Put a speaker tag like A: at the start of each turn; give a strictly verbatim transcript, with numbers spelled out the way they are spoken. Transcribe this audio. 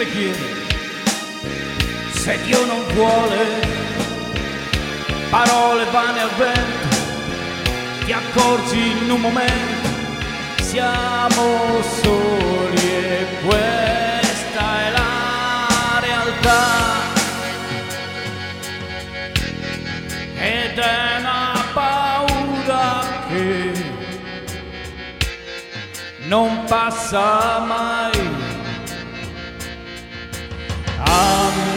A: te chiede se Dio non vuole, parole vane al vento, ti accorgi in un momento, siamo soli e questa è la realtà. Ed è una paura che non passa mai. Amen.